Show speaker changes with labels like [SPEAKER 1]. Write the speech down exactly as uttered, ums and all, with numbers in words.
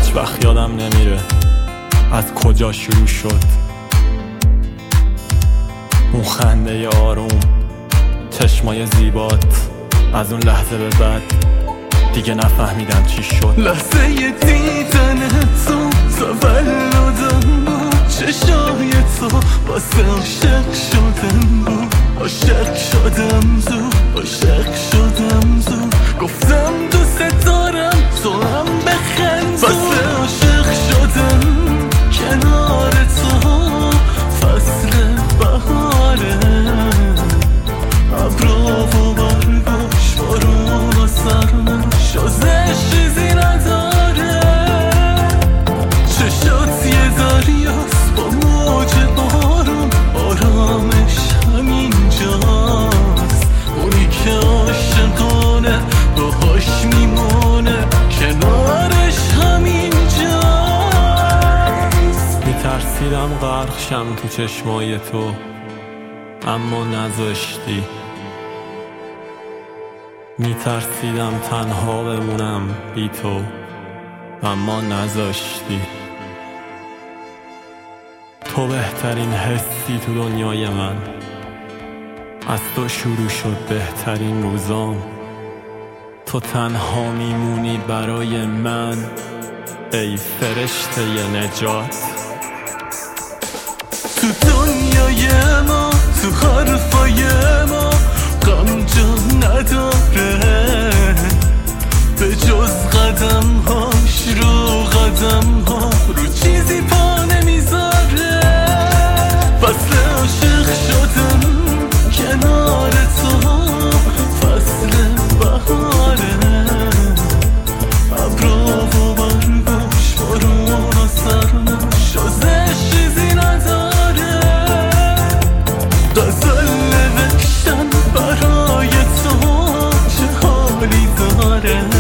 [SPEAKER 1] هیچ وقت یادم نمیره از کجا شروع شد اون خنده آروم، چشمای زیبات. از اون لحظه به بعد دیگه نفهمیدم چی شد.
[SPEAKER 2] لحظه دیدن تو تولدم بود، چشای تو واسه عاشق شدن بود. عاشق شدم زود، عاشق شدم زود. گفتم دوست دارم تو هم بخند. واسه عاشق شدم کنار تو، فصل بهاره. ابرا و برگاش بارون و سرمش ازش چیزی نداره. چشات یه دریاست با موج بارون، آرامش همینجاست. اونی که عاشقانه باهاش میمونه، کنارش همینجاست.
[SPEAKER 1] میترسیدم غرق شم تو چشمای تو، اما نذاشتی. میترسیدم تنها بمونم بی تو، اما نذاشتی. تو بهترین حسی تو دنیای من، از تو شروع شد بهترین روزام. تو تنها میمونی برای من، ای فرشته نجات.
[SPEAKER 2] تو دنیای ما، تو حرفای ما غم جا نداره، به جز قدم هاش رو قدم ها رو چیزی پا نمیذاره. فصل عاشق شدم کنار تو، فصل بهاره. ابرا و برگاش بارون و سرمش ازش چیزی نداره. غزل نوشتن برای تو چه حالی داره.